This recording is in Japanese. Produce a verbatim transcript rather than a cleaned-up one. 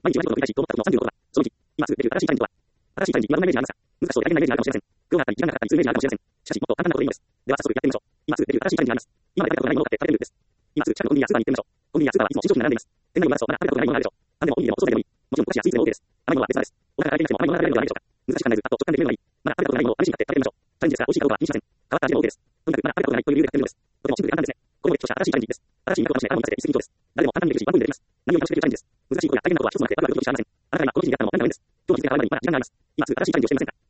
毎日同じことを繰り返し、と思ったことのさんじゅうろくことだ。そのいち、今すぐ出る新しいチャレンジとは。新しいチャレンジ、今どんなイメージがありますか？難しそうでやりないイメージがあるかもしれません。苦労があったり、時間がかかったりするイメージがあるかもしれません。しかし、もっと簡単なことでいいのです。では早速やってみましょう。今すぐ出る新しいチャレンジがあります。今まで食べたことないものを買って食べるです。今すぐ近くのコンビニやスーパーに行ってみましょう。コンビニやスーパーはいつも新商品が並んでいます。店内を回すとまだ食べたことないものがあるでしょう。何でもおにぎりでもお惣菜でもいい。もちろんお菓子やスイーツでも OK です。甘いものは別です。お腹が空いていなくても甘いものが食べれるのではないでしょうか。難しく考えず、あと直感で決めるのがいい。まだ食べたことないものを試しに買って食べてみましょう。チャレンジですが、美味しいかどうかは気にしません。変わった味でも OK です。とにかくまだ食べたことないという理由でやってみるのです。とてもシンプルで簡単ですね。これも一つとした新しいチャレンジです。新しい味覚を楽しめたらもう一つで一石二鳥です。誰でも簡単にできるし、ワン分でできます。何を楽しめるチャレンジです。難しいことや大変なことは一つもなくて、あるあることしかありません。あなたが今この時期にやったのは問題ないんです。今日の日付が変わるまでにまだ時間があります。今すぐ新しいチャレンジをしてみませんか？